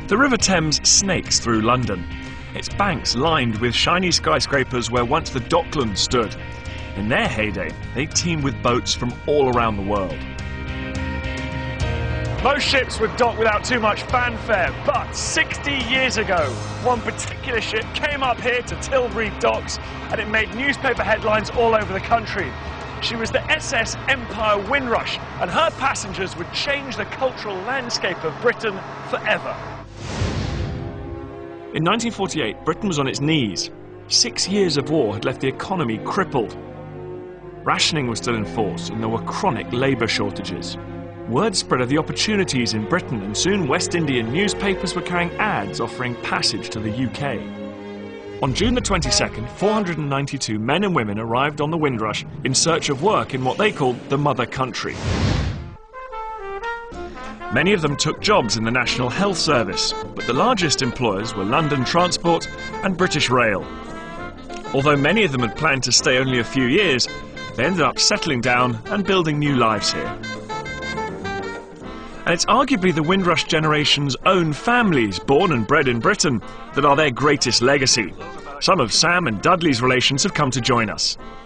The River Thames snakes through London, its banks lined with shiny skyscrapers where once the Docklands stood. In their heyday, they teemed with boats from all around the world. Most ships would dock without too much fanfare, but 60 years ago, one particular ship came up here to Tilbury Docks and it made newspaper headlines all over the country. She was the SS Empire Windrush, and her passengers would change the cultural landscape of Britain forever. In 1948, Britain was on its knees. 6 years of war had left the economy crippled. Rationing was still in force and there were chronic labour shortages. Word spread of the opportunities in Britain, and soon West Indian newspapers were carrying ads offering passage to the UK. On June the 22nd, 492 men and women arrived on the Windrush in search of work in what they called the mother country. Many of them took jobs in the National Health Service, but the largest employers were London Transport and British Rail. Although many of them had planned to stay only a few years, they ended up settling down and building new lives here. And it's arguably the Windrush generation's own families, born and bred in Britain, that are their greatest legacy. Some of Sam and Dudley's relations have come to join us.